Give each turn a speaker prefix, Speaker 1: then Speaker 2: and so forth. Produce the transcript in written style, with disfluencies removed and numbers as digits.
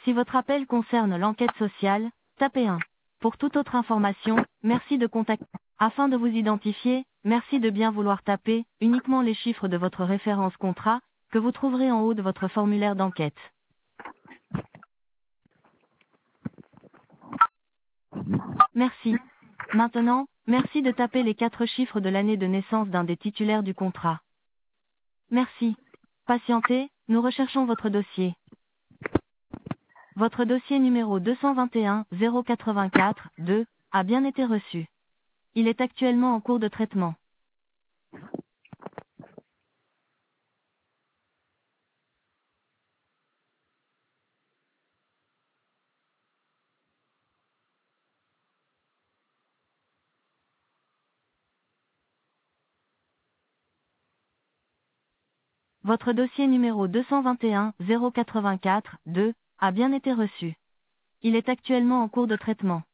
Speaker 1: Si votre appel concerne l'enquête sociale, tapez 1. Pour toute autre information, merci de contacter. Afin de vous identifier, merci de bien vouloir taper uniquement les chiffres de votre référence contrat, que vous trouverez en haut de votre formulaire d'enquête. Merci. Maintenant, merci de taper les 4 chiffres de l'année de naissance d'un des titulaires du contrat. Merci. Patientez, nous recherchons votre dossier. Votre dossier numéro 221 084 2 a bien été reçu. Il est actuellement en cours de traitement. Votre dossier numéro 221 084 2 a bien été reçu. Il est actuellement en cours de traitement.